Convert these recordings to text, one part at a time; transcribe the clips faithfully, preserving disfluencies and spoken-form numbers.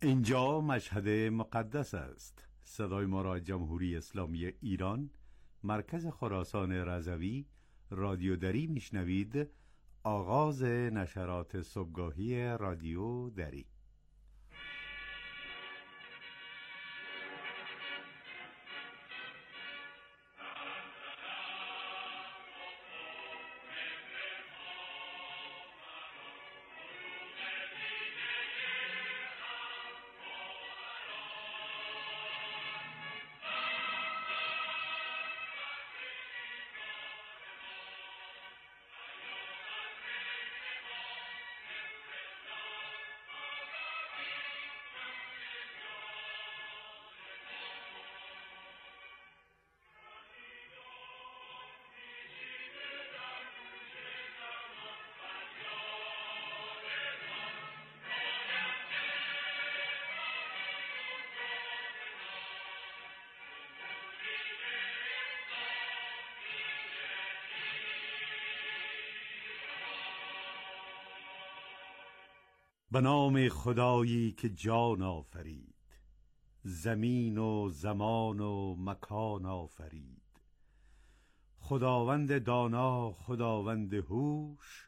اینجا مشهد مقدس است. صدای ما را جمهوری اسلامی ایران، مرکز خراسان رضوی، رادیو دری میشنوید. آغاز نشرات صبحگاهی رادیو دری. به نام خدایی که جان آفرید، زمین و زمان و مکان آفرید. خداوند دانا، خداوند هوش،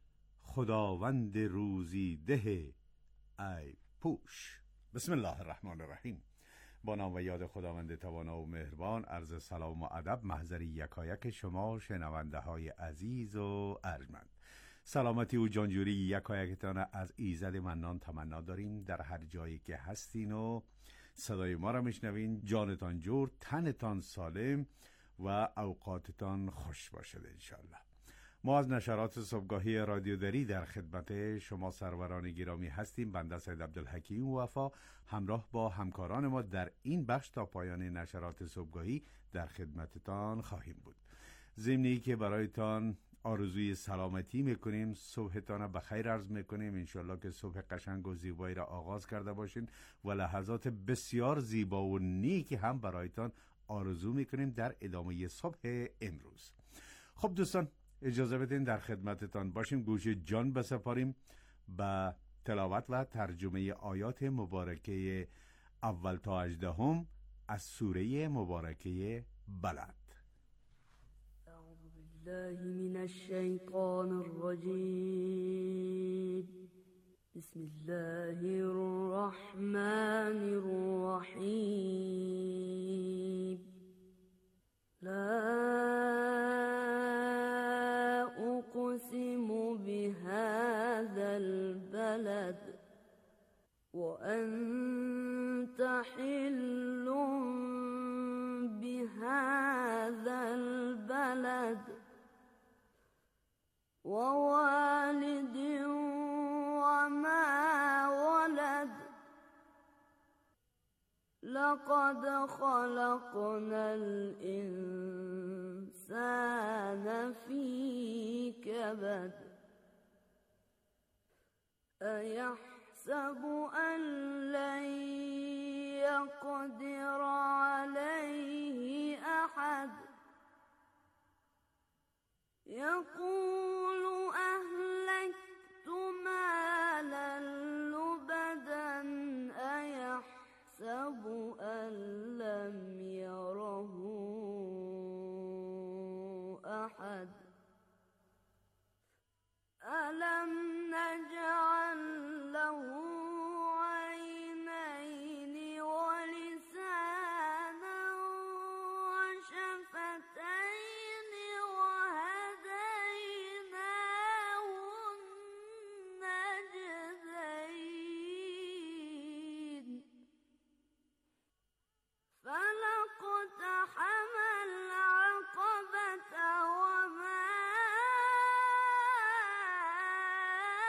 خداوند روزی ده ای پوش. بسم الله الرحمن الرحیم. با نام و یاد خداوند توانا و مهربان. عرض سلام و ادب محضر یکایک شما شنونده های عزیز و ارجمند. سلامتی و جانجوری یکایکتان از ایزد منان تمنا داریم. در هر جایی که هستین و صدای ما را میشنوین، جانتان جور، تنتان سالم و اوقاتتان خوش باشد انشالله. ما از نشرات صبحگاهی رادیو دری در خدمت شما سروران گرامی هستیم. بنده سید عبدالحکیم وفا همراه با همکاران ما در این بخش تا پایان نشرات صبحگاهی در خدمتتان خواهیم بود. ضمنی که برایتان آرزوی سلامتی میکنیم، صبحتان بخیر عرض میکنیم. انشالله که صبح قشنگ و زیبایی را آغاز کرده باشین و لحظات بسیار زیبا و نیکی هم برایتان آرزو میکنیم در ادامه صبح امروز. خب دوستان، اجازه بدین در خدمتتان باشیم. گوش جان بسپاریم به تلاوت و ترجمه آیات مبارکه اول تا هجدهم از سوره مبارکه بلد. اعوذ بالله من الشیطان الرجیم. بسم الله الرحمن الرحیم. لا أقسم بهذا البلد وأنت حل بهذا البلد ووالد وما ولد لقد خلقنا الإنسان في كبد أيحسب أن لن يقدر عليه أحد يقول أهلكت مالا لبدا أيحسب أن لم يره أحد ألم نجعل له عينين ولسانا وشفتين وهديناه النجدين فلاقتحم العقبة وما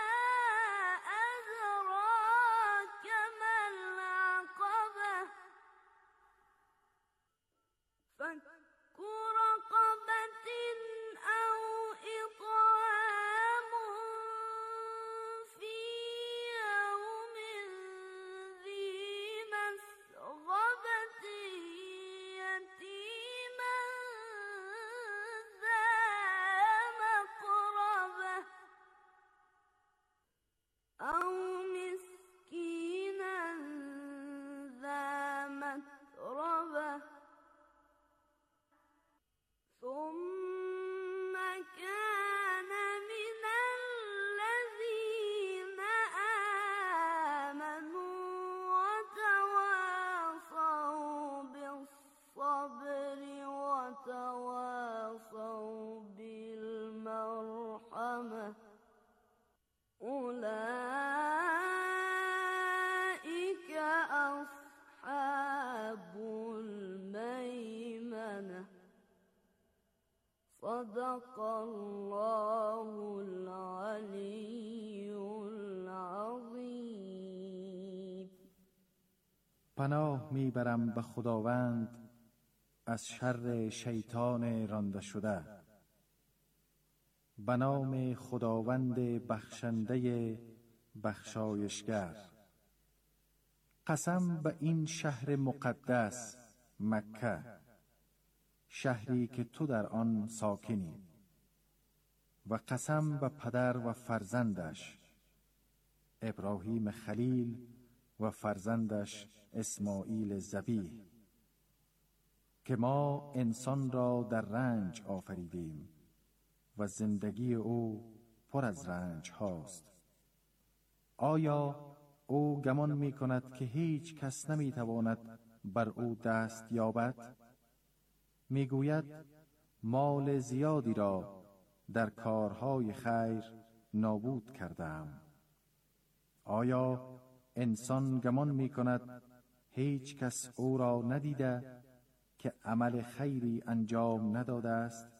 صدق الله العلی العظیم. پناه میبرم به خداوند از شر شیطان رانده شده. به نام خداوند بخشنده بخشایشگر. قسم به این شهر مقدس مکه، شهری که تو در آن ساکنی. و قسم به پدر و فرزندش ابراهیم خلیل و فرزندش اسماعیل ذبیح، که ما انسان را در رنج آفریدیم و زندگی او پر از رنج هاست. آیا او گمان می کند که هیچ کس نمی تواند بر او دست یابد؟ می گوید مال زیادی را در کارهای خیر نابود کردم. آیا انسان گمان می کند هیچ کس او را ندیده که عمل خیری انجام نداده است؟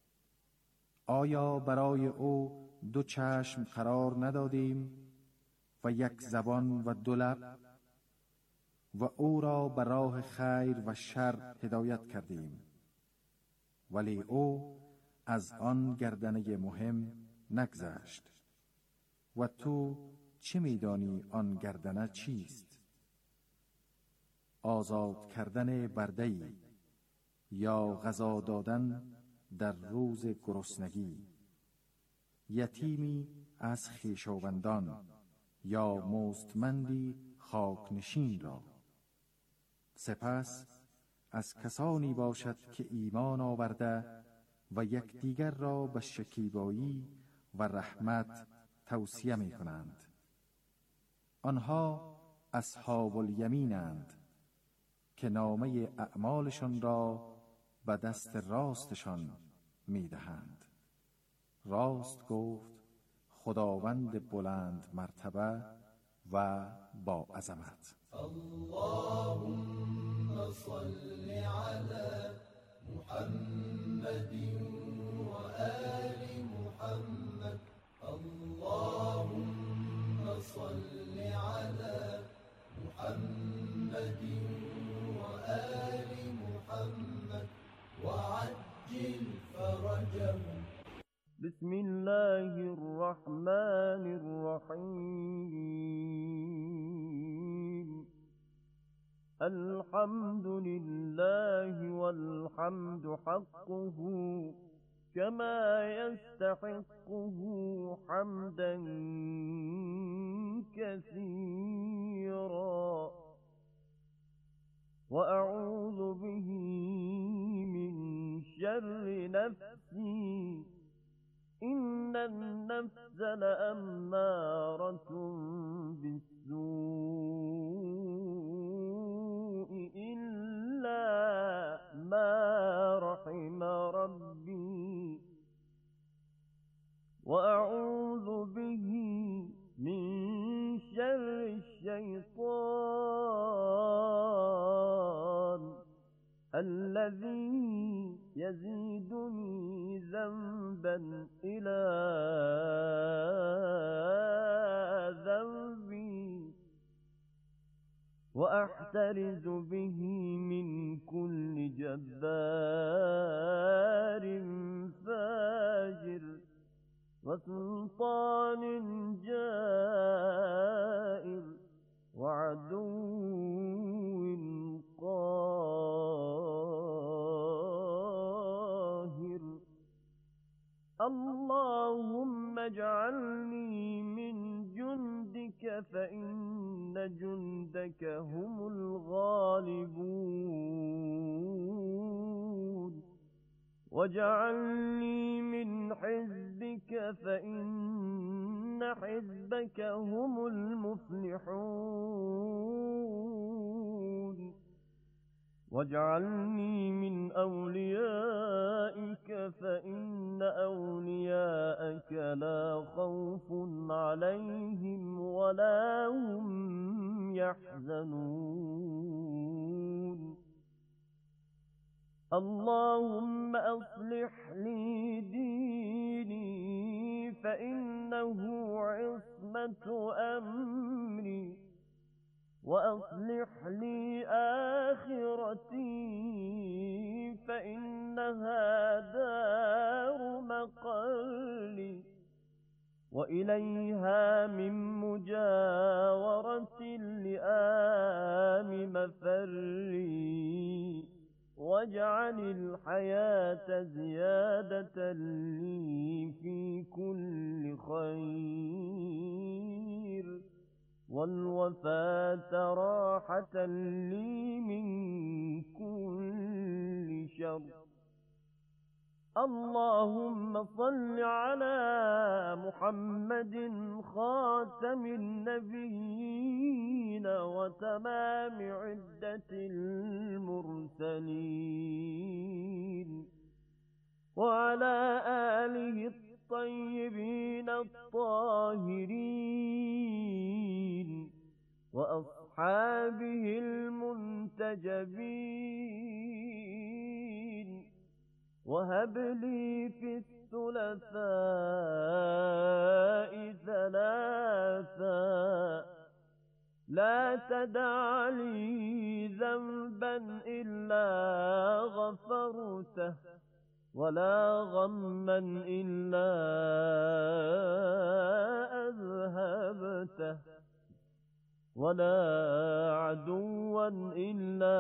آیا برای او دو چشم قرار ندادیم و یک زبان و دو لب؟ و او را به راه خیر و شر هدایت کردیم، ولی او از آن گردنه مهم نگذشت. و تو چه می‌دانی آن گردنه چیست؟ آزاد کردن برده‌ای یا غذا دادن در روز گرسنگی، یتیمی از خویشاوندان یا مستمندی خاکنشین را. سپس از کسانی باشد که ایمان آورده و یکدیگر را به شکیبایی و رحمت توصیه می کنند. آنها اصحاب الیمینند که نامه اعمالشان را به دست راستشان می دهند. راست گفت خداوند بلند مرتبه و با عظمت. اللهم صل على محمد و آل محمد. اللهم صل على محمد و آل محمد وعجل فرجهم. بسم الله الرحمن الرحيم. الحمد لله والحمد حقه كما يستحقه حمدا كثيرا، وأعوذ به من شر نفسي إن النفس لأمارة بالسوء إلا ما رحم ربي، وأعوذ به من شر الشيطان الذي يزيدني ذنبا إلى ذنبي، وأحترز به من كل جبار فاجر وسلطان جائر وعدو قاهر. اللهم اجعلني من جندك فإن جندك هم الغالبون، واجعلني من حزبك فإن حزبك هم المفلحون، واجعلني من أوليائك فإن أولياءك لا خوف عليهم ولا هم يحزنون. اللهم وأصلح لي ديني فإنه عصمة أمري وأصلح لي آخرتي فإنها دار مقالي وإليها من مجاورة اللئام مفري واجعل الحياة زيادة لي في كل خير والوفاة راحة لي من كل شر. اللهم صل على محمد خاتم النبيين وتمام عدة المرسلين وعلى آله الطيبين الطاهرين وأصحابه المنتجبين وهب لي في الثلاثاء ثلاثا لا تدع لي ذنبا إلا غفرته ولا غما إلا أذهبته ولا عدوا إلا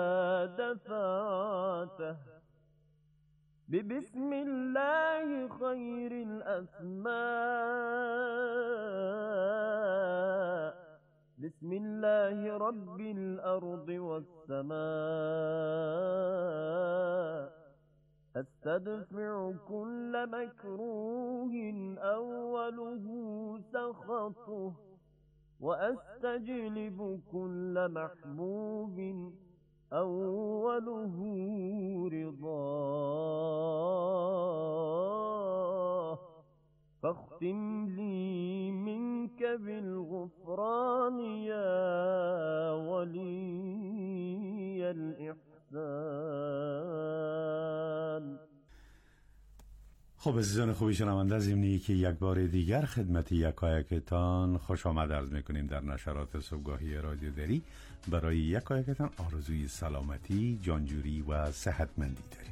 دفعته ببسم الله خير الأسماء بسم الله رب الأرض والسماء أستدفع كل مكروه أوله سخطه وأستجلب كل محبوب أوله رضاه فاختم لي منك بالغفران يا ولي الإحسان. خب عزیزان خوبی شنونده، از ضمنی که یک بار دیگر خدمت یکایکتان خوش آمد عرض میکنیم در نشرات صبحگاهی رادیو دری. برای یکایکتان آرزوی سلامتی، جانجوری و صحتمندی داریم.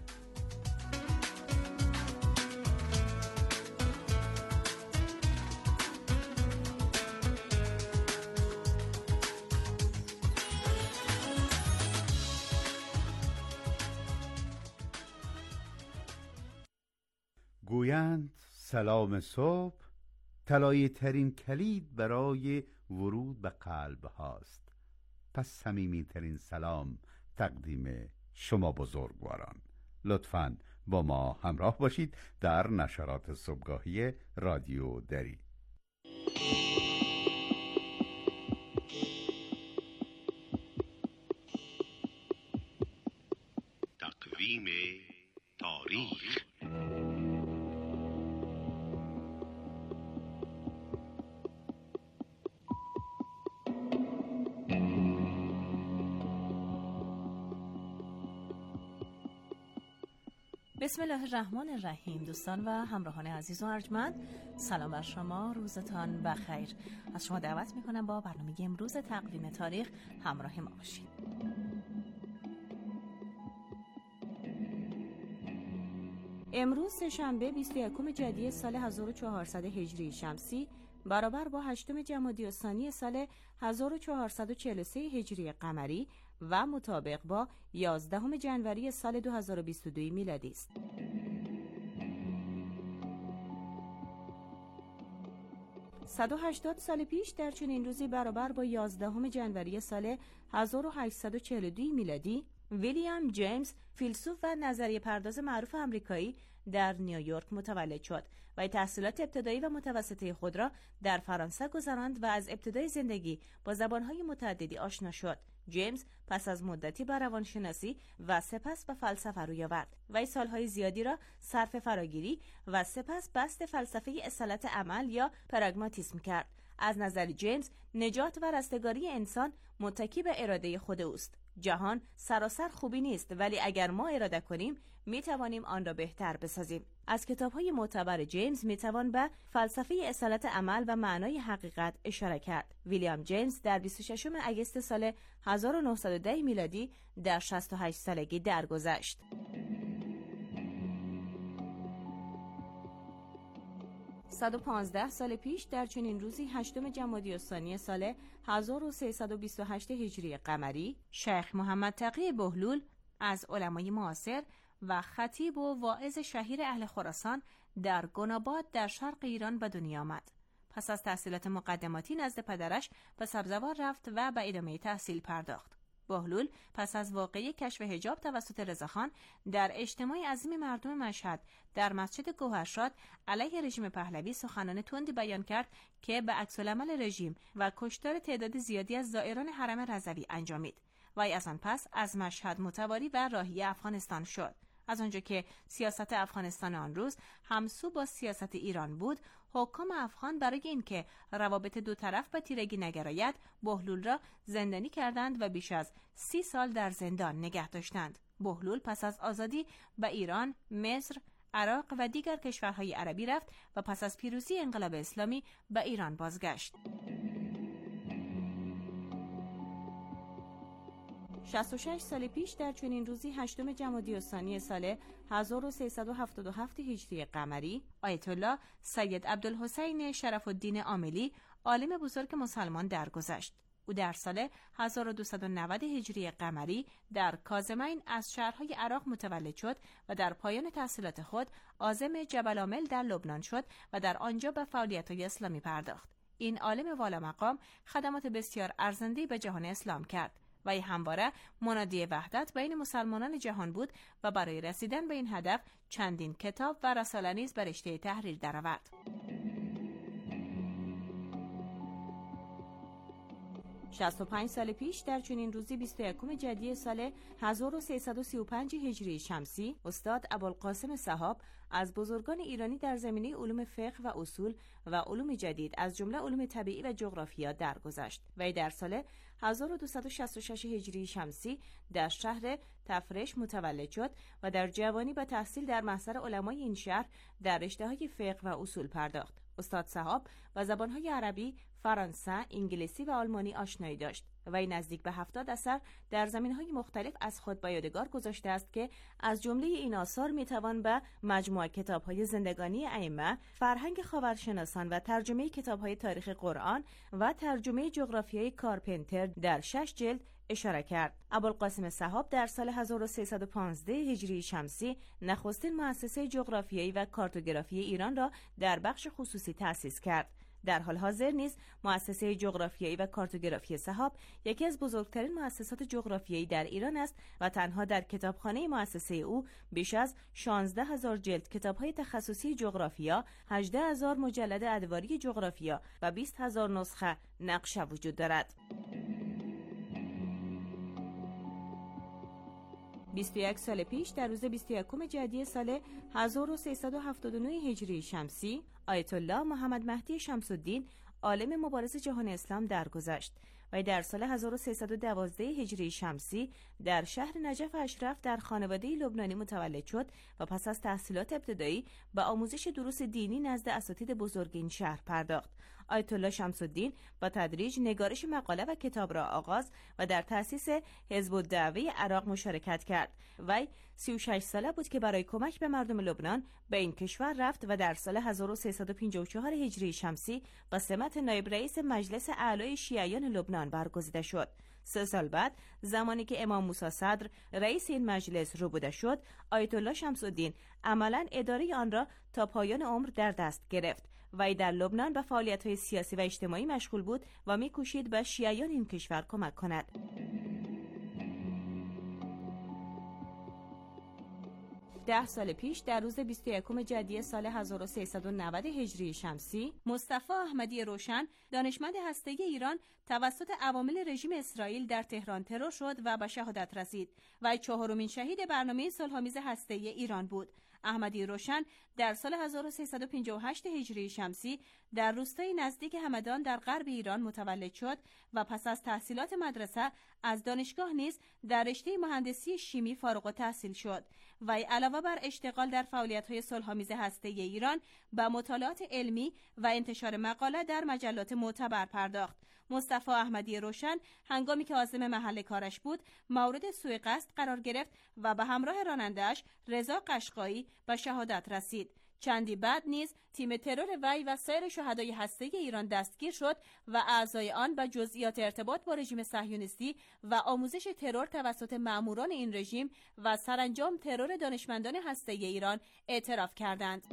گویند سلام صبح طلایی ترین کلید برای ورود به قلب هاست. پس صمیمی ترین سلام تقدیم شما بزرگواران. لطفاً با ما همراه باشید در نشرات صبحگاهی رادیو دری. تقویم تاریخ. بسم الله الرحمن الرحیم. دوستان و همراهان عزیز و ارجمند، سلام بر شما، روزتان بخیر. از شما دعوت میکنم با برنامه امروز تقویم تاریخ همراه ما باشید. امروز سه‌شنبه بیست و یکم جدی سال هزار و چهارصد هجری شمسی برابر با هشتم جمادی الثانی سال هزار و چهارصد و چهل و سه هجری قمری و مطابق با یازدهم جنوری سال دو هزار و بیست و دو میلادی است. صد و هشتاد سال پیش در چنین روزی برابر با یازدهم جنوری سال هزار و هشتصد و چهل و دو میلادی ویلیام جیمز، فیلسوف و نظریه پرداز معروف آمریکایی، در نیویورک متولد شد و تحصیلات ابتدایی و متوسطه خود را در فرانسه گذراند و از ابتدای زندگی با زبانهای متعددی آشنا شد. جیمز پس از مدتی به روانشناسی و سپس به فلسفه روی آورد و سالهای زیادی را صرف فراگیری و سپس بسط فلسفه اصالت عمل یا پراگماتیسم کرد. از نظر جیمز، نجات و رستگاری انسان متکی به اراده خود اوست. جهان سراسر خوبی نیست، ولی اگر ما اراده کنیم می توانیم آن را بهتر بسازیم. از کتاب‌های معتبر جیمز می توان به فلسفه اصالت عمل و معنای حقیقت اشاره کرد. ویلیام جیمز در بیست و ششم اگست سال هزار و نهصد و ده میلادی در شصت و هشت سالگی درگذشت. صد و پانزده سال پیش در چنین روزی هشتم جمادی الثانی سال هزار و سیصد و بیست و هشت هجری قمری، شیخ محمد تقی بهلول از علمای معاصر و خطیب و واعظ شهیر اهل خراسان در گناباد در شرق ایران به دنیا آمد. پس از تحصیلات مقدماتی نزد پدرش به سبزوار رفت و به ادامه تحصیل پرداخت. بهلول پس از واقعه کشف حجاب توسط رضاخان در اجتماع عظیم مردم مشهد در مسجد گوهرشاد علیه رژیم پهلوی سخنان تندی بیان کرد که به عکس العمل رژیم و کشتار تعداد زیادی از زائران حرم رضوی انجامید. وی از آن پس از مشهد متواری و راهی افغانستان شد. از آنجا که سیاست افغانستان آن روز همسو با سیاست ایران بود، حکام افغان برای اینکه روابط دو طرف به تیرگی نگراید، بهلول را زندانی کردند و بیش از سی سال در زندان نگه داشتند. بهلول پس از آزادی به ایران، مصر، عراق و دیگر کشورهای عربی رفت و پس از پیروزی انقلاب اسلامی به ایران بازگشت. شصت و شش سال پیش در چنین روزی هشتم جمادی الثانی سال هزار و سیصد و هفتاد و هفت هجری قمری، آیت الله سید عبدالحسین شرف الدین عاملی عالم بزرگ مسلمان درگذشت. او در سال هزار و دویست و نود هجری قمری در کاظمین از شهرهای عراق متولد شد و در پایان تحصیلات خود عازم جبل عامل در لبنان شد و در آنجا به فعالیت‌های اسلامی پرداخت. این عالم والا مقام خدمات بسیار ارزنده‌ای به جهان اسلام کرد و همواره منادی وحدت بین مسلمانان جهان بود و برای رسیدن به این هدف چندین کتاب و رساله نیز به رشته تحریر درآورد. شصت و پنج سال پیش در چنین روزی بیست و یکم جدی سال هزار و سیصد و سی و پنج هجری شمسی، استاد ابوالقاسم سحاب از بزرگان ایرانی در زمینه علوم فقه و اصول و علوم جدید از جمله علوم طبیعی و جغرافیا درگذشت. وی در سال هزار و دویست و شصت و شش هجری شمسی در شهر تفرش متولد شد و در جوانی به تحصیل در محضر علمای این شهر در رشته‌های فقه و اصول پرداخت. استاد سحاب با زبان‌های عربی، فرانسه، انگلیسی و آلمانی آشنایی داشت. وی نزدیک به هفتاد اثر در زمینه‌های مختلف از خود به یادگار گذاشته است که از جمله این آثار میتوان به مجموعه کتاب‌های زندگانی ائمه، فرهنگ خاورشناسان و ترجمه کتاب‌های تاریخ قرآن و ترجمه جغرافیای کارپنتر در شش جلد اشاره کرد. ابوالقاسم سحاب در سال هزار و سیصد و پانزده هجری شمسی نخستین مؤسسه جغرافیایی و کارتوگرافی ایران را در بخش خصوصی تأسیس کرد. در حال حاضر نیز مؤسسه جغرافیایی و کارتوگرافی سحاب یکی از بزرگترین مؤسسات جغرافیایی در ایران است و تنها در کتابخانه مؤسسه او بیش از شانزده هزار جلد کتاب‌های تخصصی جغرافیا، هجده هزار مجلد ادواری جغرافیا و بیست هزار نسخه نقشه وجود دارد. بیست و یک سال پیش در روز بیست و یکم جدی سال هزار و سیصد و هفتاد و نه هجری شمسی، آیت الله محمد مهدی شمس الدین عالم مبارز جهان اسلام درگذشت و در سال هزار و سیصد و دوازده هجری شمسی در شهر نجف اشرف در خانواده لبنانی متولد شد و پس از تحصیلات ابتدایی به آموزش دروس دینی نزد اساتید بزرگ این شهر پرداخت. آیت الله شمس الدین با تدریج نگارش مقاله و کتاب را آغاز و در تأسیس حزب الدعوه عراق مشارکت کرد. وی سی و شش ساله بود که برای کمک به مردم لبنان به این کشور رفت و در سال هزار و سیصد و پنجاه و چهار هجری شمسی به سمت نایب رئیس مجلس اعلای شیعیان لبنان برگزیده شد. سه سال بعد زمانی که امام موسی صدر رئیس این مجلس ربوده شد، آیت الله شمس الدین عملاً اداره آن را تا پایان عمر در دست گرفت. وی در لبنان به فعالیت‌های سیاسی و اجتماعی مشغول بود و می‌کوشید به شیعیان این کشور کمک کند. ده سال پیش در روز بیست و یکم جدی سال هزار و سیصد و نود هجری شمسی، مصطفی احمدی روشن، دانشمند هسته‌ای ایران، توسط عوامل رژیم اسرائیل در تهران ترور شد و به شهادت رسید و چهارمین شهید برنامه صلح‌آمیز هسته‌ای ایران بود. احمدی روشن در سال هزار و سیصد و پنجاه و هشت هجری شمسی در روستایی نزدیک همدان در غرب ایران متولد شد و پس از تحصیلات مدرسه از دانشگاه نیز در رشته مهندسی شیمی فارغ التحصیل شد و علاوه بر اشتغال در فعالیت‌های صلح‌آمیز هسته‌ای ایران به مطالعات علمی و انتشار مقالات در مجلات معتبر پرداخت. مصطفی احمدی روشن هنگامی که عازم محل کارش بود مورد سوء قصد قرار گرفت و به همراه راننده‌اش رضا قشقایی به شهادت رسید. چندی بعد نیز تیم ترور وی و سایر شهدای هسته‌ای ایران دستگیر شد و اعضای آن به جزئیات ارتباط با رژیم صهیونیستی و آموزش ترور توسط مأموران این رژیم و سرانجام ترور دانشمندان هسته‌ای ایران اعتراف کردند.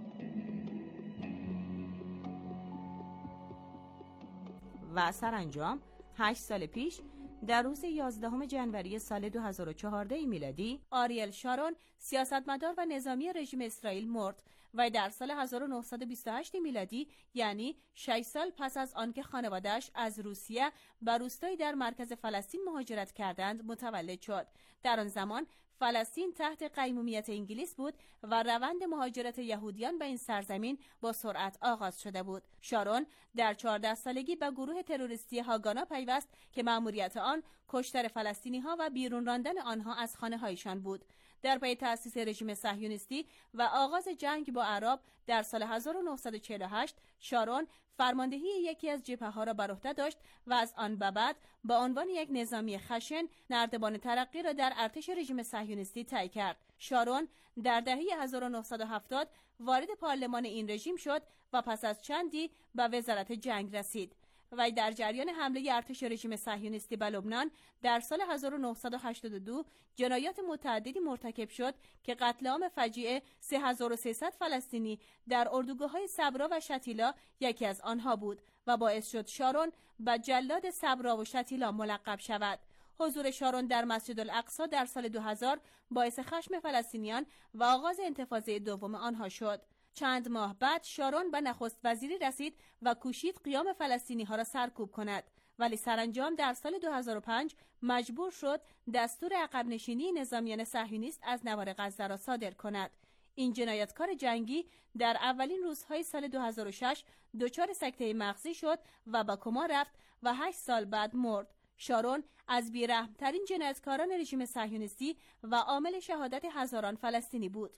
و سرانجام هشت سال پیش در روز یازدهم ژانویه سال دو هزار و چهارده میلادی آریل شارون سیاستمدار و نظامی رژیم اسرائیل مرد و در سال هزار و نهصد و بیست و هشت میلادی یعنی شش سال پس از آنکه خانواده‌اش از روسیه به روستایی در مرکز فلسطین مهاجرت کردند متولد شد. در آن زمان فلسطین تحت قیمومیت انگلیس بود و روند مهاجرت یهودیان به این سرزمین با سرعت آغاز شده بود. شارون در چهارده سالگی به گروه تروریستی هاگانا پیوست که مأموریت آن کشتار فلسطینی‌ها و بیرون راندن آنها از خانه‌هایشان بود. در پی تأسیس رژیم صهیونیستی و آغاز جنگ با اعراب در سال هزار و نهصد و چهل و هشت شارون فرماندهی یکی از جبهه‌ها را بر عهده داشت و از آن به بعد با عنوان یک نظامی خشن نردبان ترقی را در ارتش رژیم صهیونیستی طی کرد. شارون در دهه هزار و نهصد و هفتاد وارد پارلمان این رژیم شد و پس از چندی به وزارت جنگ رسید. و در جریان حمله ارتش رژیم صهیونیستی به لبنان در سال هزار و نهصد و هشتاد و دو جنایات متعددی مرتکب شد که قتل عام فجیع سه هزار و سیصد فلسطینی در اردوگاه‌های صبرا و شتیلا یکی از آنها بود و باعث شد شارون به جلاد صبرا و شتیلا ملقب شود. حضور شارون در مسجد الاقصی در سال دو هزار باعث خشم فلسطینیان و آغاز انتفاضه دوم آنها شد. چند ماه بعد شارون به نخست وزیری رسید و کوشید قیام فلسطینی ها را سرکوب کند، ولی سرانجام در سال دو هزار و پنج مجبور شد دستور عقب نشینی نظامیان صهیونیست از نوار غزه را صادر کند. این جنایتکار جنگی در اولین روزهای سال دو هزار و شش دچار سکته مغزی شد و به کما رفت و هشت سال بعد مرد. شارون از بی‌رحم‌ترین جنایتکاران رژیم صهیونیستی و عامل شهادت هزاران فلسطینی بود.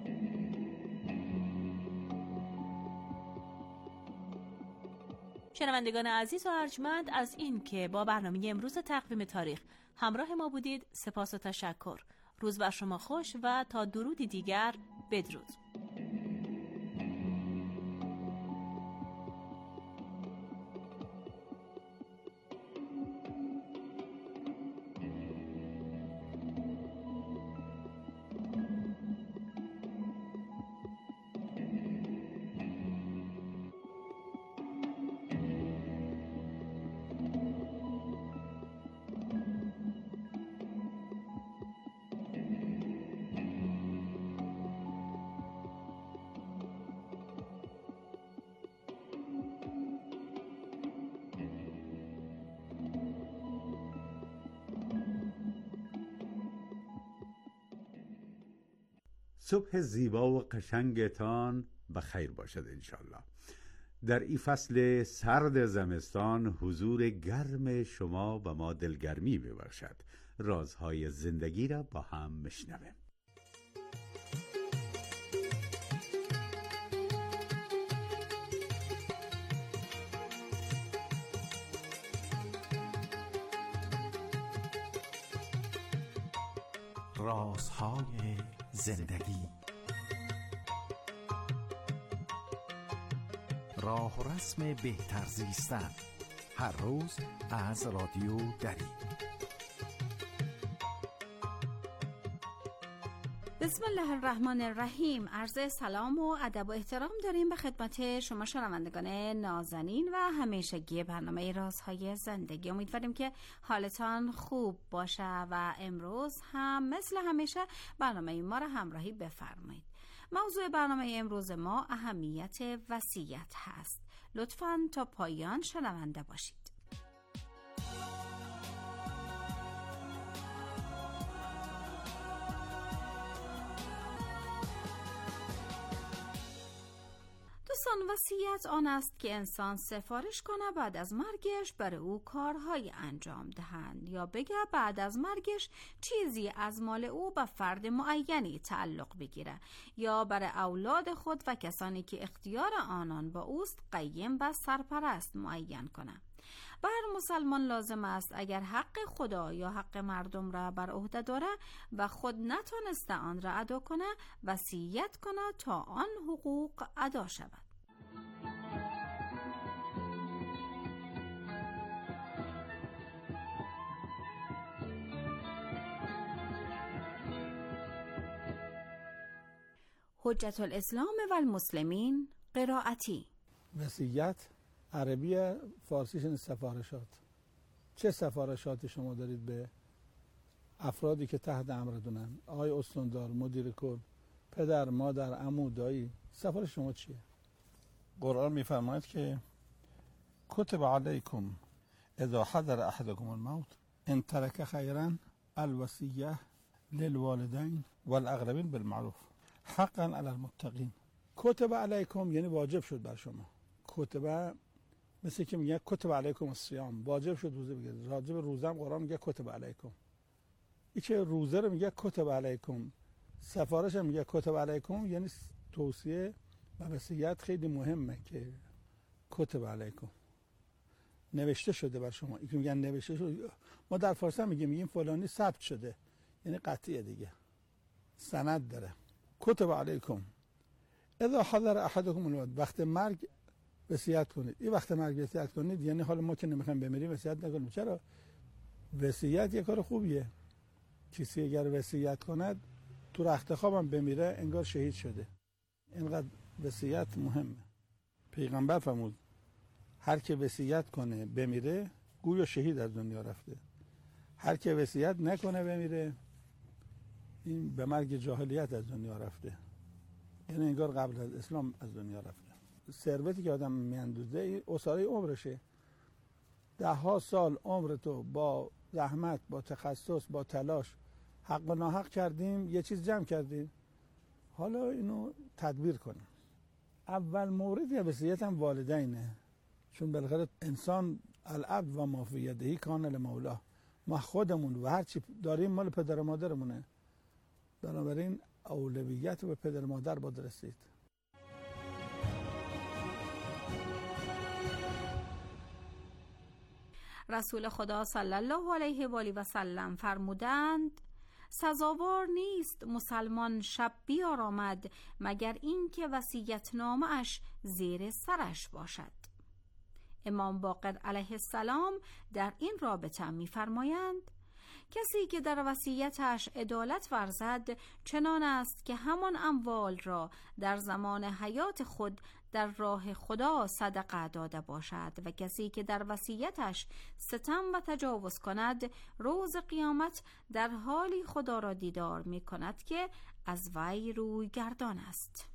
شنوندگان عزیز و ارجمند، از این که با برنامه امروز تقویم تاریخ همراه ما بودید سپاس و تشکر. روز بر شما خوش و تا درودی دیگر بدرود. صبح زیبا و قشنگتان بخیر باشد انشالله. در این فصل سرد زمستان حضور گرم شما به ما دلگرمی ببخشد. رازهای زندگی را با هم میشنویم. رازهای زندگی، راه و رسم بهتر زیستن، هر روز از رادیو دری. بسم الله الرحمن الرحیم. عرض سلام و ادب و احترام داریم به خدمت شما شنوندگان نازنین و همیشگی برنامه رازهای زندگی. امیدواریم که حالتان خوب باشه و امروز هم مثل همیشه برنامه ما را همراهی بفرمایید. موضوع برنامه امروز ما اهمیت وصیت هست. لطفاً تا پایان شنونده باشید. دوستان، وصیت آن است که انسان سفارش کنه بعد از مرگش برای او کارهای انجام دهند، یا بگه بعد از مرگش چیزی از مال او به فرد معینی تعلق بگیره، یا برای اولاد خود و کسانی که اختیار آنان با اوست قیم و سرپرست معین کنه. بر مسلمان لازم است اگر حق خدا یا حق مردم را بر عهده داره و خود نتونسته آن را ادا کنه، وصیت کنه تا آن حقوق ادا شود. حجت الاسلام و المسلمین قرائتی. وصیت عربی، فارسیش سفارشات. چه سفارشاتی شما دارید به افرادی که تحت امرتونن؟ آقای استاندار، مدیر کل، پدر، مادر، عمو، دایی، سفارش شما چیه؟ قرآن میفرماید که کتب علیکم اذا حضر احدکم الموت ان ترک خیرا الوصیه للوالدین والاقربین بالمعروف حقا علی المتقین. کتب علیکم یعنی واجب شد بر شما. کتب مثل که میگه کتب علیکم الصیام، واجب شد روزه بگیرید. راجب روزه هم قرآن میگه کتب علیکم. این که روزه رو میگه کتب علیکم، سفارش هم میگه کتب علیکم، یعنی توصیه و وصیت خیلی مهمه که کتب علیکم نوشته شده بر شما. این که میگن نوشته شده، ما در فارسی هم میگیم میگیم فلانی ثبت شده، یعنی قطعیه دیگه، سند داره. کتب علیکم اذا حضر احدکم الموت، وقت مرگ وصیت کنید. این وقت مرگ وصیت کنید یعنی حالا ما که نمیخوایم بمیریم وصیت نکنیم. چرا؟ وصیت یه کار خوبیه. کسی اگر وصیت کند تو رخت خوابم بمیره انگار شهید شده. اینقدر وصیت مهمه. پیغمبر فرمود هر که وصیت کنه بمیره گویا شهید از دنیا رفته. هر که وصیت نکنه بمیره این به مرگ جاهلیت از دنیا رفته، یعنی انگار قبل از اسلام از دنیا رفته. ثروتی که آدم میاندوزه اساره عمرشه. ده ها سال عمر تو با زحمت، با تخصص، با تلاش حق و ناحق کردیم، یه چیز جمع کردیم، حالا اینو تدبیر کنیم. اول مورد یا وصیت هم والدینه، چون بالاخره انسان العبد و ما فی یده کان لمولاه، ما خودمون و هر چی داریم مال پدر و مادرمونه، بنابراین اولویت به پدر و مادر باید رسید. رسول خدا صلی الله علیه و آله و سلم فرمودند سزاوار نیست مسلمان شب بیارامد مگر این که وصیت‌نامه اش زیر سرش باشد. امام باقر علیه السلام در این رابطه می‌فرمایند کسی که در وصیتش عدالت ورزد چنان است که همان اموال را در زمان حیات خود در راه خدا صدقه داده باشد و کسی که در وصیتش ستم و تجاوز کند روز قیامت در حالی خدا را دیدار می کند که از وی روی گردان است.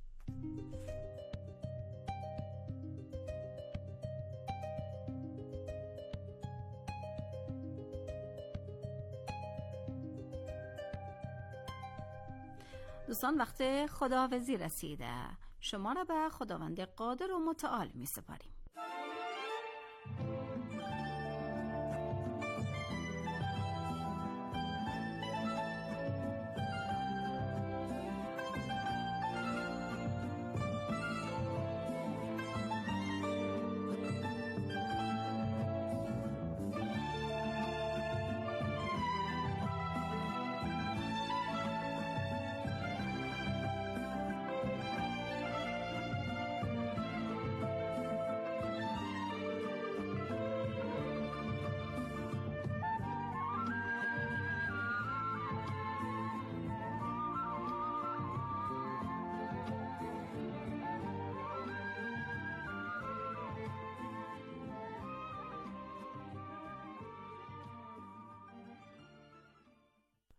دوستان، وقت خداحافظی رسیده. شما را به خداوند قادر و متعال می سپاریم.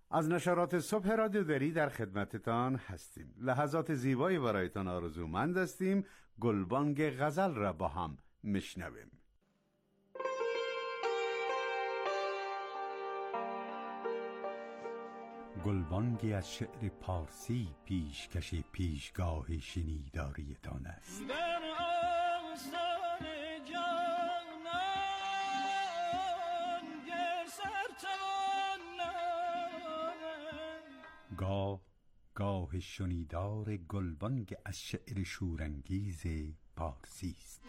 از نشرات صبح رادیو دری در خدمتتان هستیم. لحظات زیبایی برایتان آرزومند هستیم. گلبانگ غزل را با هم میشنویم. گلبانگی از شعر پارسی پیشکش پیشگاه شنیداریتان است. گاه گاه شنیدار گلبانگ از شعر شورانگیز پارسی است.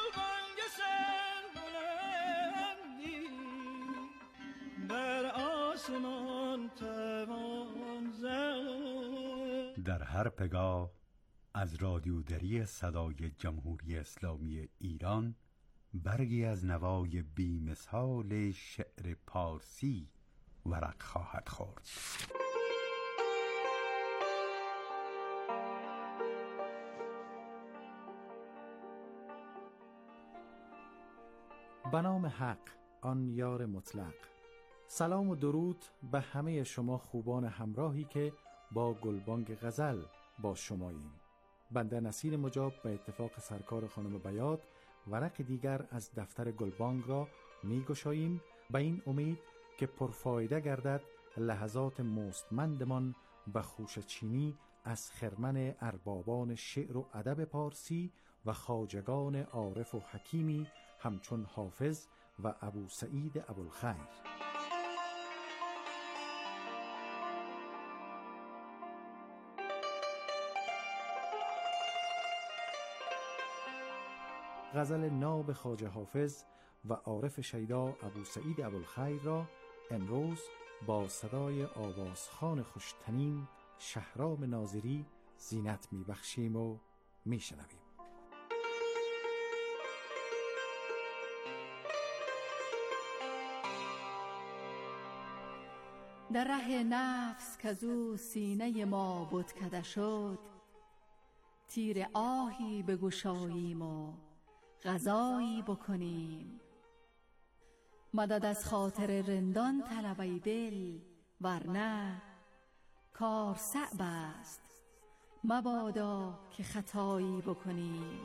در هر پگاه از رادیو دری صدای جمهوری اسلامی ایران برگی از نوای بی‌مثال شعر پارسی ورق خواهد خورد. به نام حق، آن یار مطلق. سلام و درود به همه شما خوبان همراهی که با گلبانگ غزل با شماییم. بنده نصیر مجاب به اتفاق سرکار خانم بیات ورق دیگر از دفتر گلبانگ را می گشاییم، به این امید که پرفایده گردد لحظات مستمندمان و خوشچینی از خرمن اربابان شعر و ادب پارسی و خواجگان عارف و حکیمی همچون حافظ و ابو سعید ابوالخیر. غزل ناب خواجه حافظ و عارف شیدا ابو سعید ابوالخیر را امروز با صدای آوازخوان خوشتنین شهرام ناظری زینت میبخشیم و میشنویم. در ره نفس که زو سینه ما بتکده شد، تیر آهی بگشاییم و غذایی بکنیم. مدد از خاطر رندان طلب ای دل، ورنه کار صعب است مبادا که خطایی بکنیم.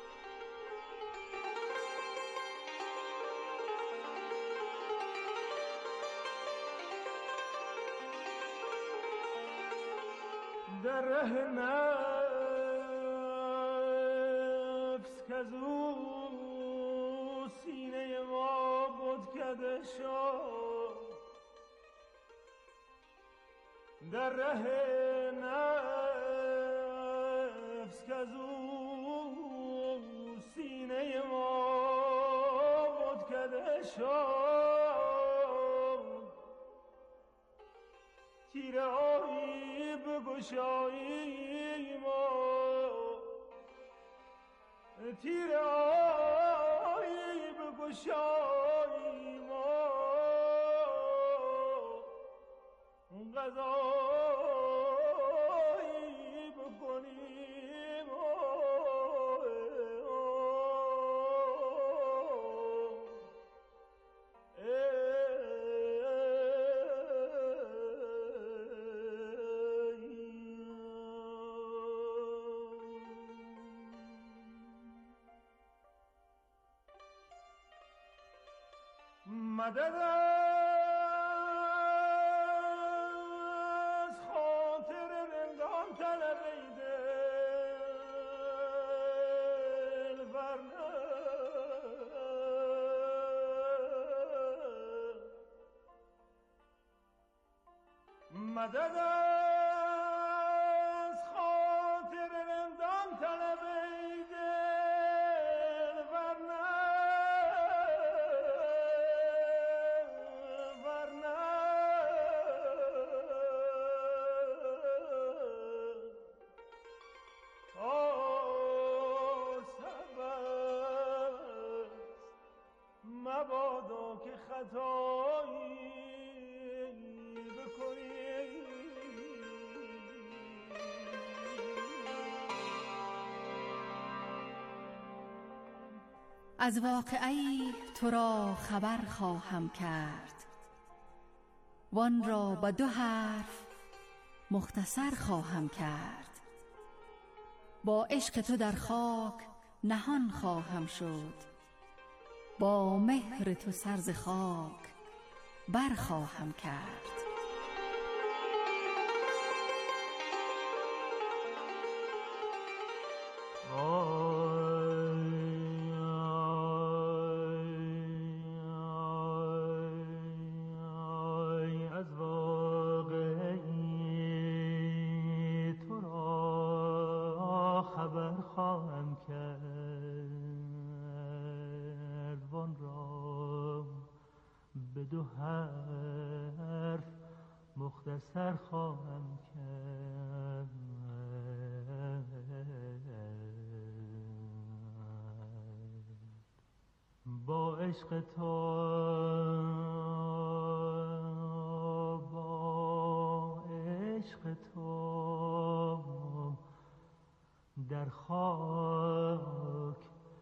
در ره نفس که زو سینه ما بتکده شد، در ره نفس که زو سینه ما بتکده شد، تیر آهی بگشاییم و تیر آهی بگشاییم و غذایی بکنیم و مدد از خاطر رندان طلب ای دل، ورنه مدد از خاطر رندان طلب ای دل، ورنه مبادا که خطایی بکنی. از واقعی تو را خبر خواهم کرد، وان را به دو حرف مختصر خواهم کرد. با عشق تو در خاک نهان خواهم شد، با مهر تو سر ز خاک بر خواهم کرد. دو حرف مختصر خواهم کرد. با عشق تو با عشق تو در خاک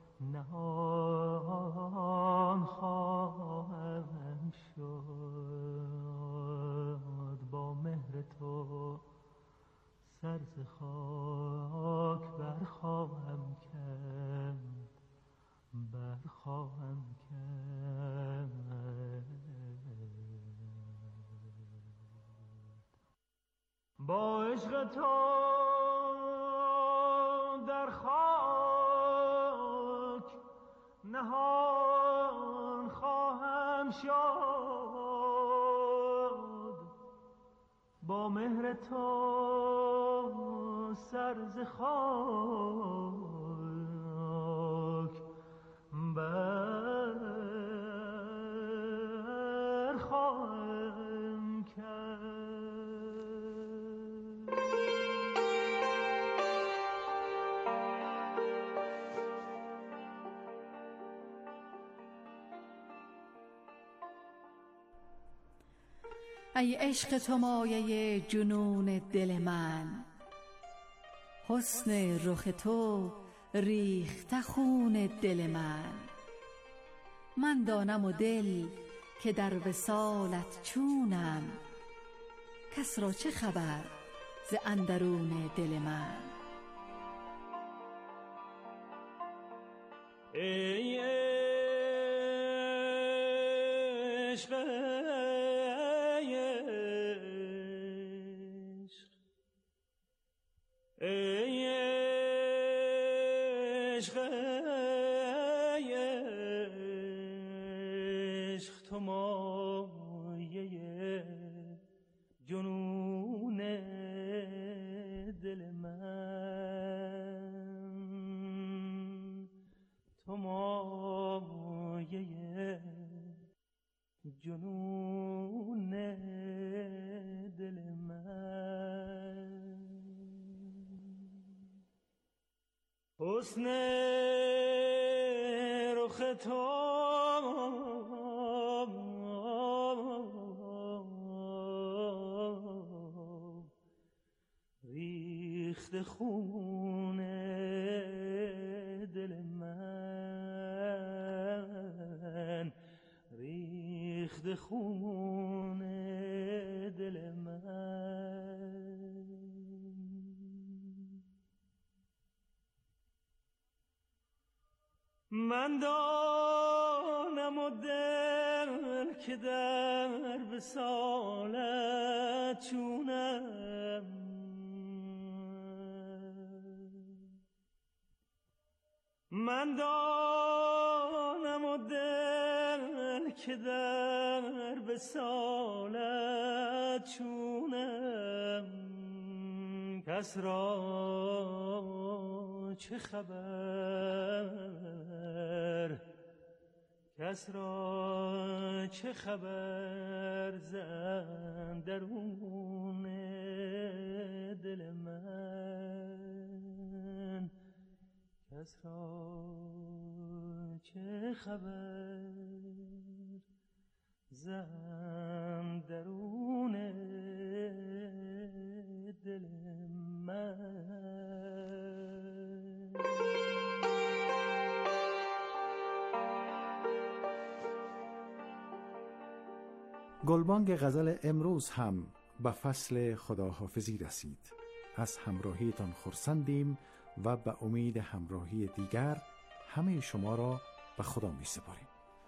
نهان خواهم شد، با مهر تو سر ز خاک برخواهم کرد برخواهم کرد. با عشق تو در خاک نهان خواهم شد، با مهر تو سر ز خاک برخواهم کرد. ای عشق تو مایه جنون دل من، حسن رخ تو ریخته خون دل من. من دانم و دل که در وصالت چونم، کس را چه خبر ز اندرون دل من. ای عشق ای عشق ای عشق تو مایه جنون دل من، تو مایه جنون دل من. حسن رخ تو ریخت خون دل من، ریخت خون دل من. من دانم و دل که در وصالت چونم، من دانم و دل که در وصالت چونم. کس را چه خبر کس را چه خبر ز اندرون دل من، کس را چه خبر ز اندرون دل من. گلبانگ غزل امروز هم به فصل خداحافظی رسید. از همراهیتان خرسندیم و به امید همراهی دیگر همه شما را به خدا می سپاریم.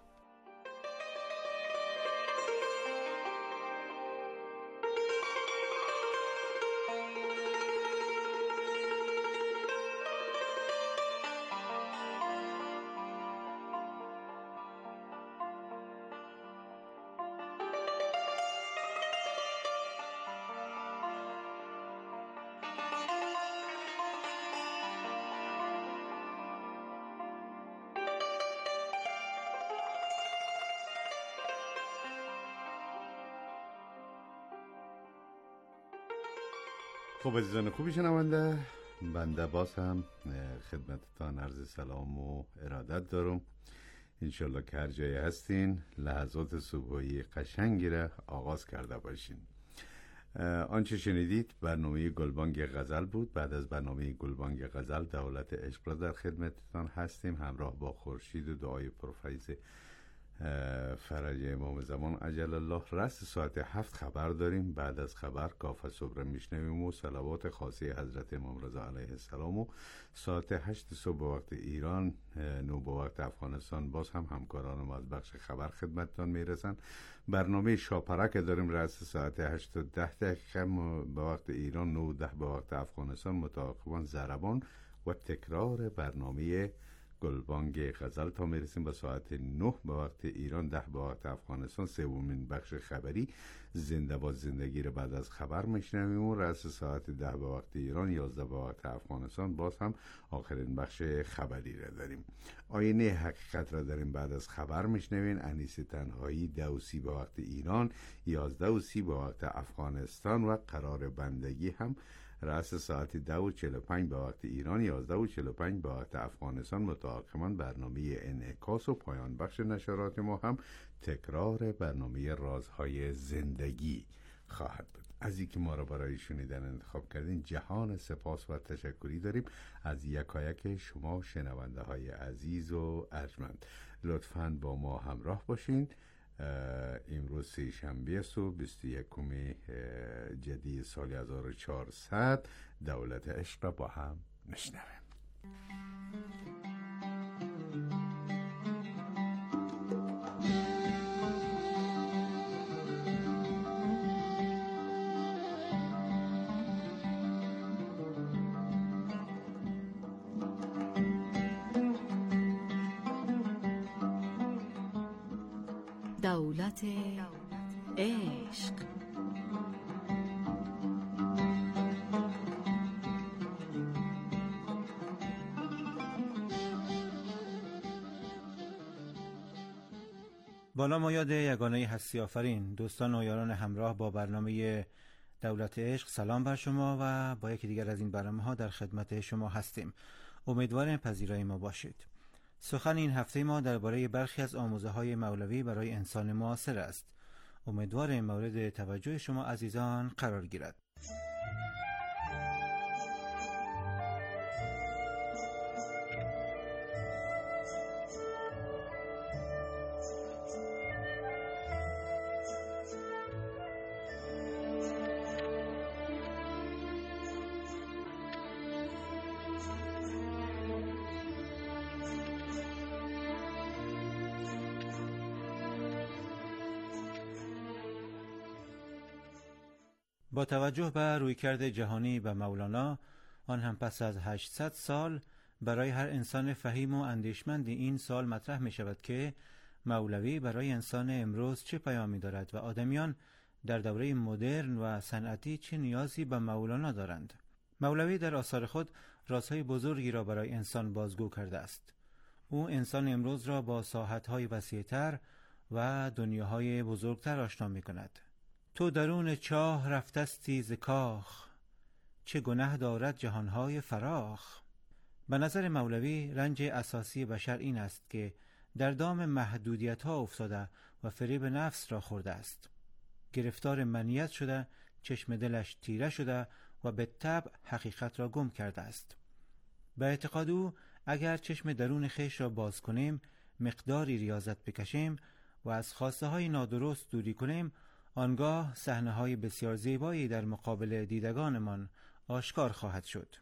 خب عزیزان خوبی شنونده، بنده باز هم خدمتتان عرض سلام و ارادت دارم. انشالله که هر جای هستین لحظات صبحی قشنگی را آغاز کرده باشین. آنچه شنیدید برنامه گلبانگ غزل بود. بعد از برنامه گلبانگ غزل دولت عشق را در خدمتتان هستیم، همراه با خورشید و دعای پرفیض فرج امام زمان عجل الله. رأس ساعت هفت خبر داریم. بعد از خبر کاف صبح را میشنویم و صلوات خاصه حضرت امام رضا علیه السلام. و ساعت هشت صبح به وقت ایران، نو به وقت افغانستان، باز هم همکاران ما از بخش خبر خدمتتان میرسن. برنامه شاپرک داریم رأس ساعت هشت و ده دقیقه به وقت ایران، نو ده به وقت افغانستان، متعاقباً ضربان و تکرار برنامه گلبانگ غزل تا میرسیم به ساعت نه به وقت ایران، ده به وقت افغانستان. سومین بخش خبری زنده با زندگی رو بعد از خبر میشنویم و رأس ساعت ده به وقت ایران، یازده به وقت افغانستان باز هم آخرین بخش خبری را داریم. آینه حقیقت را داریم بعد از خبر میشنوین. انیس تنهایی ده و سی به وقت ایران، یازده و سی به وقت افغانستان و قرار بندگی هم رأس ساعت ده و چهل و پنج به وقت ایران، یازده و چهل و پنج به وقت افغانستان. متعاقباً برنامه انعکاس و پایان بخش نشرات ما هم تکرار برنامه رازهای زندگی خواهد بود. از اینکه ما را برای شنیدن انتخاب کردین جهان سپاس و تشکری داریم از یکایک شما شنونده های عزیز و ارجمند. لطفاً با ما همراه باشین. امروز سه شنبه است و بیست و یکم جدید سال هزار و چهارصد. دولت عشق را با هم نشنویم. دولت عشق. با نام و یاد یگانه هستی آفرین، دوستان و یاران همراه با برنامه دولت عشق، سلام بر شما و با یکی دیگر از این برنامه ها در خدمت شما هستیم. امیدوارم پذیرای ما باشید. سخن این هفته ما درباره برخی از آموزه های مولوی برای انسان معاصر است. امیدوارم مورد توجه شما عزیزان قرار گیرد. با توجه به رویکرد جهانی به مولانا، آن هم پس از هشتصد سال، برای هر انسان فهیم و اندیشمند این سال مطرح می شود که مولوی برای انسان امروز چه پیامی دارد و آدمیان در دوره مدرن و صنعتی چه نیازی به مولانا دارند. مولوی در آثار خود رازهای بزرگی را برای انسان بازگو کرده است. او انسان امروز را با ساحت‌های وسیع‌تر و دنیاهای بزرگتر آشنا می کند. تو درون چاه رفتستی ز کاخ، چه گناه دارد جهانهای فراخ. به نظر مولوی رنج اساسی بشر این است که در دام محدودیت ها افتاده و فریب نفس را خورده است. گرفتار منیت شده، چشم دلش تیره شده و به طبع حقیقت را گم کرده است. به اعتقاد او اگر چشم درون خویش را باز کنیم، مقداری ریاضت بکشیم و از خواسته های نادرست دوری کنیم، آنگاه صحنه‌های بسیار زیبایی در مقابل دیدگانمان آشکار خواهد شد.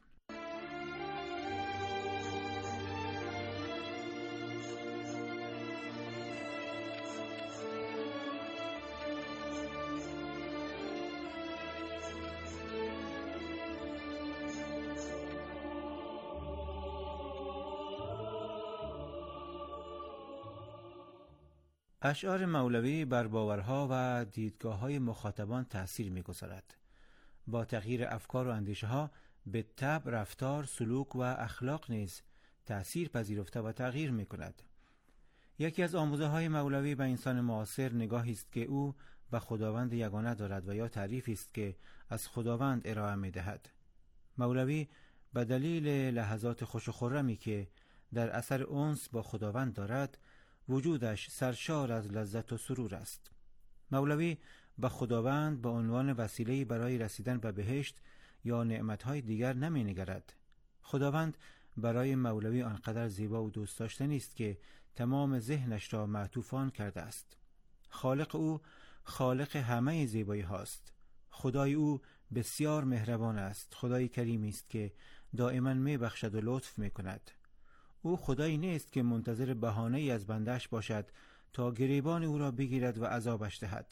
اشعار مولوی بر باورها و دیدگاه‌های مخاطبان تأثیر می‌گذارد. با تغییر افکار و اندیشه‌ها به طبع، رفتار، سلوک و اخلاق نیز تأثیر پذیرفته و تغییر می‌کند. یکی از آموزه‌های مولوی به انسان معاصر نگاهی است که او به خداوند یگانه دارد و یا تعریفی است که از خداوند ارائه می‌دهد. مولوی به دلیل لحظات خوش و خرمی که در اثر انس با خداوند دارد، وجودش سرشار از لذت و سرور است. مولوی به خداوند به عنوان وسیله‌ای برای رسیدن به بهشت یا نعمت‌های دیگر نمی‌نگرد. خداوند برای مولوی آنقدر زیبا و دوست داشتنی است که تمام ذهنش را معطوف آن کرده است. خالق او خالق همه زیبایی هاست. خدای او بسیار مهربان است. خدای کریمی است که دائما می‌بخشد و لطف می‌کند. او خدایی نیست که منتظر بهانه‌ای از بندش باشد تا گریبان او را بگیرد و عذابش دهد.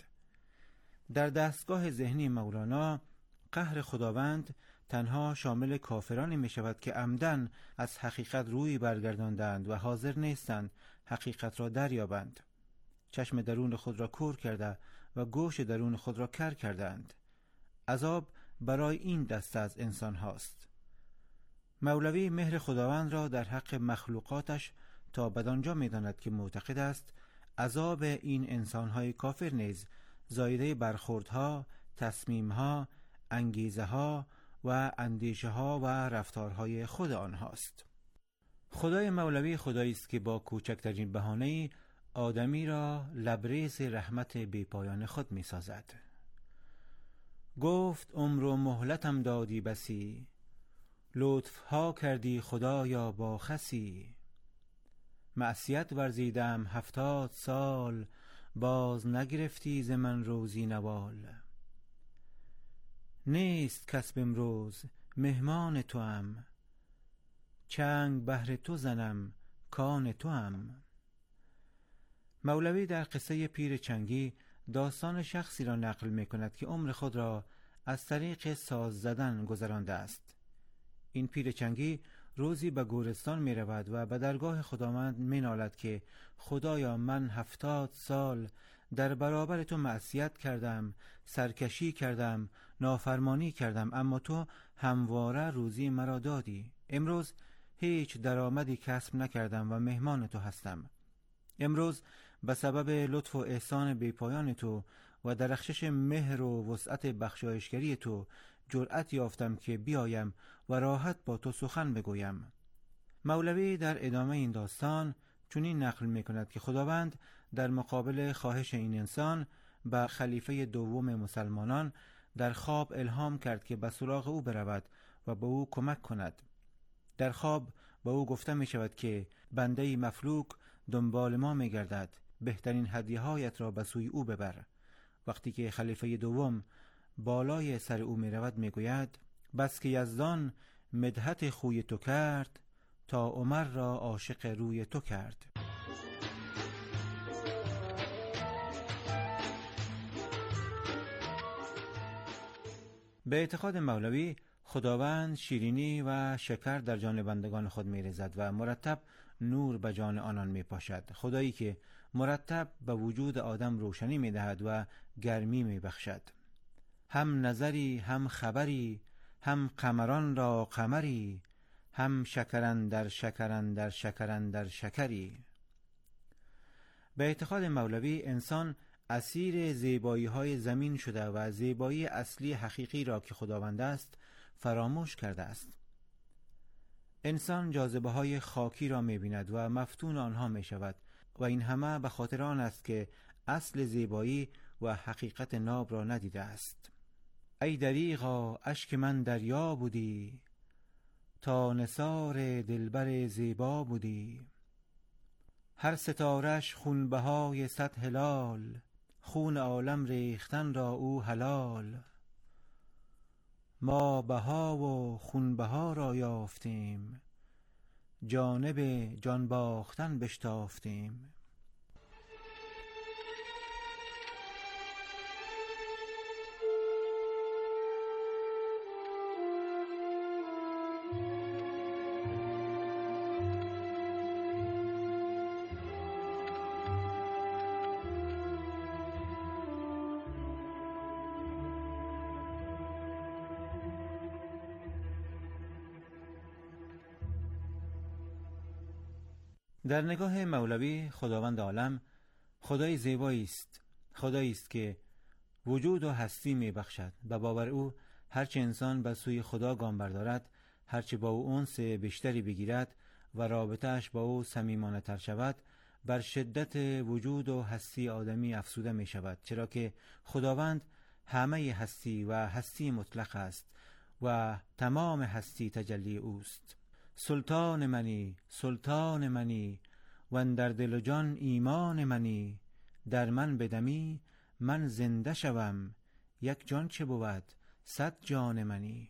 در دستگاه ذهنی مولانا، قهر خداوند تنها شامل کافرانی می شود که عمدن از حقیقت روی برگرداندند و حاضر نیستند حقیقت را دریابند. چشم درون خود را کور کرده و گوش درون خود را کر کردند. عذاب برای این دسته از انسان هاست. مولوی مهر خداوند را در حق مخلوقاتش تا بدانجا می داند که معتقد است عذاب این انسانهای کافر نیز زایده برخوردها، تصمیمها، انگیزه‌ها و اندیشه‌ها و رفتارهای خود آنهاست. خدای مولوی خدایی است که با کوچکترین بهانه‌ای آدمی را لبریز رحمت بی‌پایان خود می سازد. گفت عمر و مهلتم دادی بسی، لطف ها کردی خدایا با خسی. معصیت ورزیدم هفتاد سال، باز نگرفتی ز من روزی نوال. نیست کسب امروز مهمان توام، چنگ بهر تو زنم کان توام. مولوی در قصه پیر چنگی داستان شخصی را نقل می کند که عمر خود را از طریق ساز زدن گذرانده است. این پیر چنگی روزی به گورستان می رود و به درگاه خداوند می نالد که خدایا من هفتاد سال در برابر تو معصیت کردم، سرکشی کردم، نافرمانی کردم، اما تو همواره روزی مرا دادی. امروز هیچ درآمدی کسب نکردم و مهمان تو هستم. امروز به سبب لطف و احسان بیپایان تو و درخشش مهر و وسعت بخشایشگری تو جرأت یافتم که بیایم و راحت با تو سخن بگویم. مولوی در ادامه این داستان چنین نقل می کند که خداوند در مقابل خواهش این انسان به خلیفه دوم مسلمانان در خواب الهام کرد که به سراغ او برود و به او کمک کند. در خواب به او گفته می شود که بنده مفلوک دنبال ما می گردد، بهترین هدیه هایت را به سوی او ببر. وقتی که خلیفه دوم بالای سر او می رود می گوید بس که یزدان مدحت خوی تو کرد، تا عمر را عاشق روی تو کرد. به اعتقاد مولوی خداوند شیرینی و شکر در جان بندگان خود می ریزد و مرتب نور به جان آنان می پاشد. خدایی که مرتب به وجود آدم روشنی می دهد و گرمی می بخشد. هم نظری هم خبری، هم قمران را قمری، هم شکرن در شکرن در شکرن در شکری. به اعتقاد مولوی انسان اسیر زیبایی های زمین شده و زیبایی اصلی حقیقی را که خداوند است فراموش کرده است. انسان جاذبه های خاکی را می بیند و مفتون آنها می شود و این همه به خاطر آن است که اصل زیبایی و حقیقت ناب را ندیده است. ای دریغا اشک من دریا بودی، تا نثار دلبر زیبا بودی. هر ستارش خونبهای صد هلال، خون عالم ریختن را او حلال. ما بها و خونبها را یافتیم، جانب جان باختن بشتافتیم. در نگاه مولوی خداوند عالم خدای زیبایی است، خدایی است که وجود و هستی می بخشد و باور او هرچه انسان به سوی خدا گام بردارد، هرچه با او انس بیشتری بگیرد و رابطه‌اش با او صمیمانه تر شود، بر شدت وجود و هستی آدمی افزوده می شود، چرا که خداوند همه هستی و هستی مطلق است و تمام هستی تجلی اوست. سلطان منی، سلطان منی، و اندر دل و جان ایمان منی. در من بدمی من زنده شوم، یک جان چه بود صد جان منی.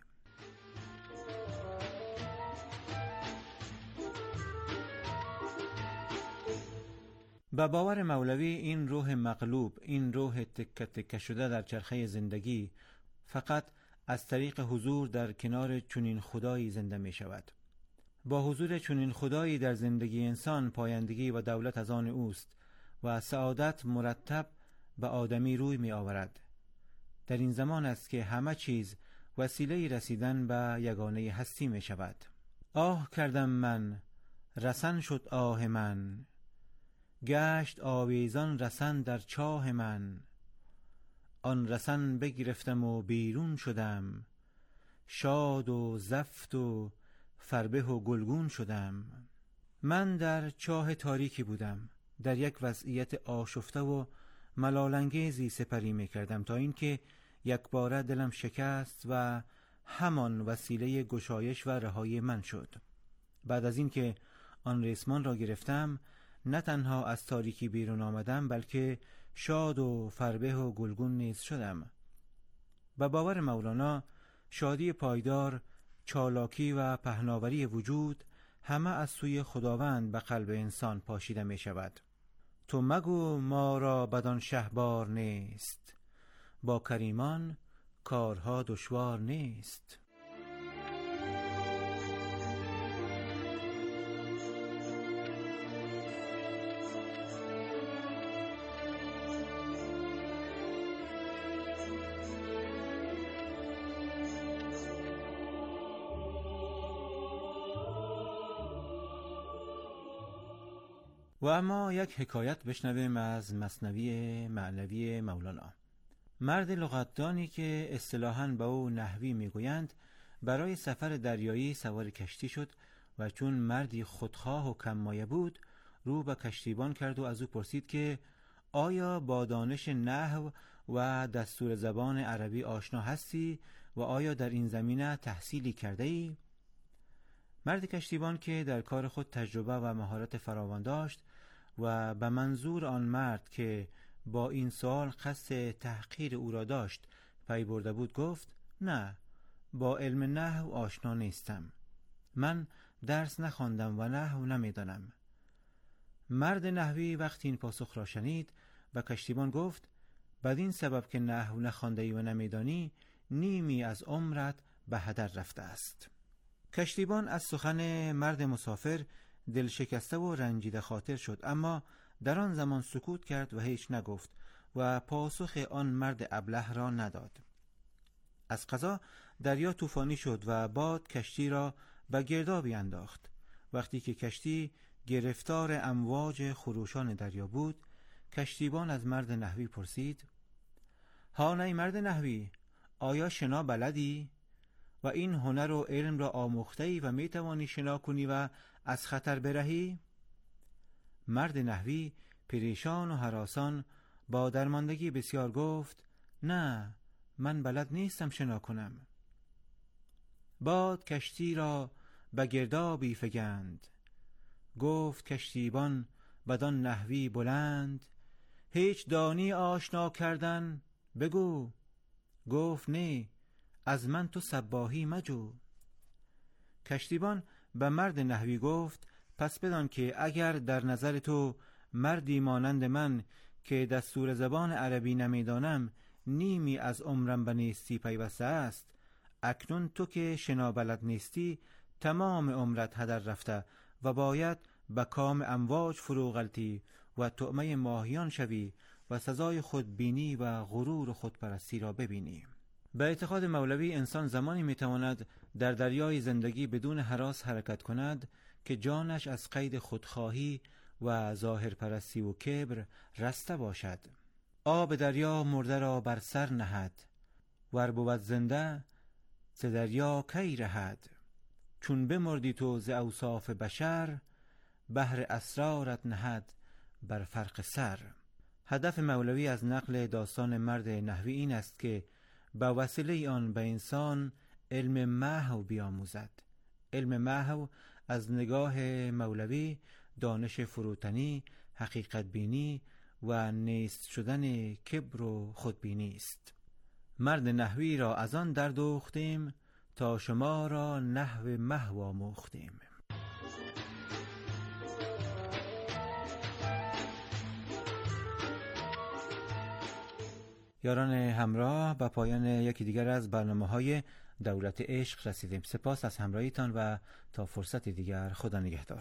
به باور مولوی این روح مغلوب، این روح تکه تکه شده در چرخه زندگی، فقط از طریق حضور در کنار چنین خدایی زنده می شود. با حضور چنین خدایی در زندگی انسان پایندگی و دولت از آن اوست و سعادت مرتب به آدمی روی می آورد. در این زمان است که همه چیز وسیله رسیدن به یگانه هستی می شود. آه کردم من، رسن شد آه من، گشت آویزان رسن در چاه من. آن رسن بگرفتم و بیرون شدم، شاد و زفت و فربه و گلگون شدم. من در چاه تاریکی بودم، در یک وضعیت آشفته و ملالانگیزی سپری می کردم تا اینکه یک باره دلم شکست و همان وسیله گشایش و رهایی من شد. بعد از اینکه آن ریسمان را گرفتم، نه تنها از تاریکی بیرون آمدم بلکه شاد و فربه و گلگون نیز شدم. به باور مولانا شادی پایدار، چالاکی و پهناوری وجود همه از سوی خداوند به قلب انسان پاشیده می شود. تو مگو ما را بدان شهبار نیست، با کریمان کارها دشوار نیست. و اما یک حکایت بشنویم از مثنوی معنوی مولانا. مرد لغتدانی که اصطلاحاً به او نحوی میگویند برای سفر دریایی سوار کشتی شد و چون مردی خودخواه و کم مایه بود رو به کشتیبان کرد و از او پرسید که آیا با دانش نحو و دستور زبان عربی آشنا هستی و آیا در این زمینه تحصیلی کرده ای؟ مرد کشتیبان که در کار خود تجربه و مهارت فراوان داشت و به منظور آن مرد که با این سوال قصد تحقیر او را داشت پی برده بود گفت نه، با علم نحو آشنا نیستم، من درس نخواندم و نحو نمیدانم. مرد نحوی وقتی این پاسخ را شنید به کشتیبان گفت بدین سبب که نحو نخوانده ای و نمیدانی نیمی از عمرت به هدر رفته است. کشتیبان از سخن مرد مسافر دل شکسته و رنجیده خاطر شد، اما در آن زمان سکوت کرد و هیچ نگفت و پاسخ آن مرد ابله را نداد. از قضا دریا طوفانی شد و باد کشتی را به گردابی انداخت. وقتی که کشتی گرفتار امواج خروشان دریا بود، کشتیبان از مرد نحوی پرسید هان ای مرد نحوی، آیا شنا بلدی؟ و این هنر و علم را آموخته‌ای و می توانی شنا کنی و از خطر برهی؟ مرد نحوی پریشان و هراسان با درماندگی بسیار گفت نه، من بلد نیستم شنا کنم. باد کشتی را به گردابی فگند، گفت کشتیبان بدان نحوی بلند، هیچ دانی آشنا کردن؟ بگو. گفت نه، از من تو سباهی مجو. کشتیبان به مرد نحوی گفت پس بدان که اگر در نظر تو مردی مانند من که دستور زبان عربی نمیدانم نیمی از عمرم به نیستی پیوسته است، اکنون تو که شنا بلد نیستی تمام عمرت هدر رفته و باید به کام امواج فرو غلطی و طعمه ماهیان شوی و سزای خودبینی و غرور خودپرستی را ببینی. به اعتقاد مولوی انسان زمانی میتواند در دریای زندگی بدون هراس حرکت کند که جانش از قید خودخواهی و ظاهر پرستی و کبر رسته باشد. آب دریا مرده را بر سر نهد، ور بود زنده ز دریا کی رهد. چون بمردی تو ز اوصاف بشر، بحر اسرارت نهد بر فرق سر. هدف مولوی از نقل داستان مرد نحوی این است که با وسیله آن به انسان علم محو بیاموزد. علم محو از نگاه مولوی دانش فروتنی، حقیقت بینی و نیست شدن کبر و خودبینی است. مرد نحوی را از آن دردوختیم تا شما را نحو محو آموختیم. یاران همراه، به پایان یکی دیگر از برنامه‌های دولت عشق رسیدیم. سپاس از همراهیتان و تا فرصت دیگر خدا نگهدار.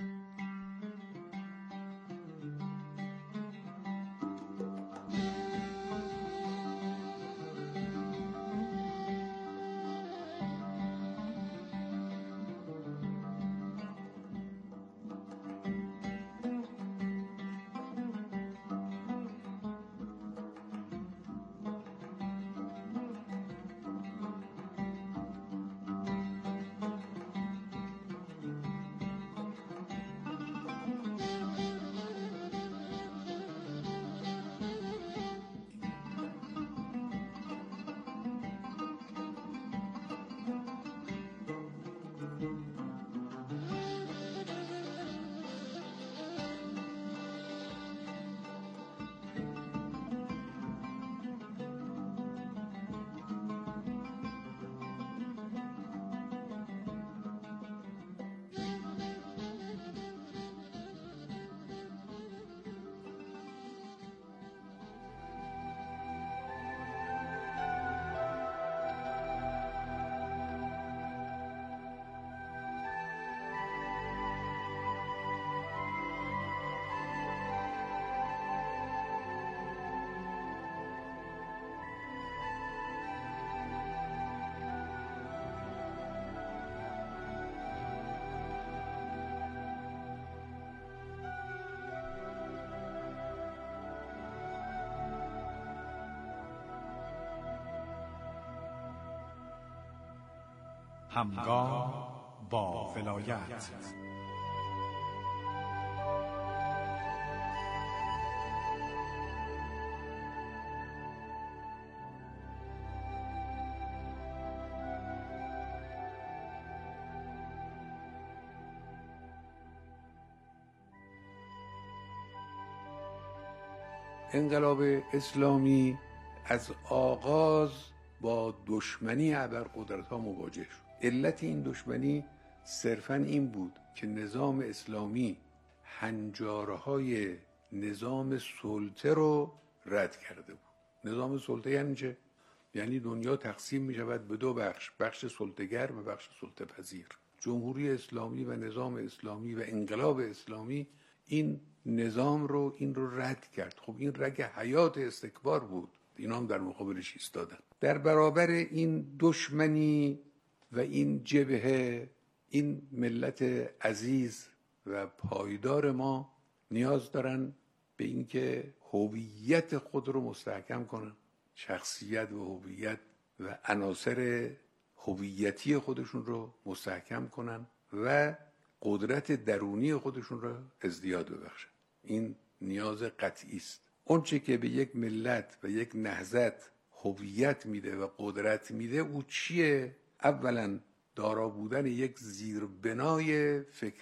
همگام با ولایت. انقلاب اسلامی از آغاز با دشمنی ابرقدرت‌ها مواجه شد. علت این دشمنی صرفاً این بود که نظام اسلامی هنجارهای نظام سلطه رو رد کرده بود. نظام سلطه یعنی چه؟ یعنی دنیا تقسیم می شود به دو بخش، بخش سلطه‌گر و بخش سلطه پذیر. جمهوری اسلامی و نظام اسلامی و انقلاب اسلامی این نظام رو این رو رد کرد. خب این رگ حیات استکبار بود، اینا هم در مقابلش ایستادن. در برابر این دشمنی و این جبهه، این ملت عزیز و پایدار ما نیاز دارن به اینکه هویت خود رو مستحکم کنن، شخصیت و هویت و عناصر هویتی خودشون رو مستحکم کنن و قدرت درونی خودشون رو ازدیاد ببخشن. این نیاز قطعی است. اون چه که به یک ملت و یک نهضت هویت میده و قدرت میده او چیه؟ اولا دارا بودن یک زیربنای فکر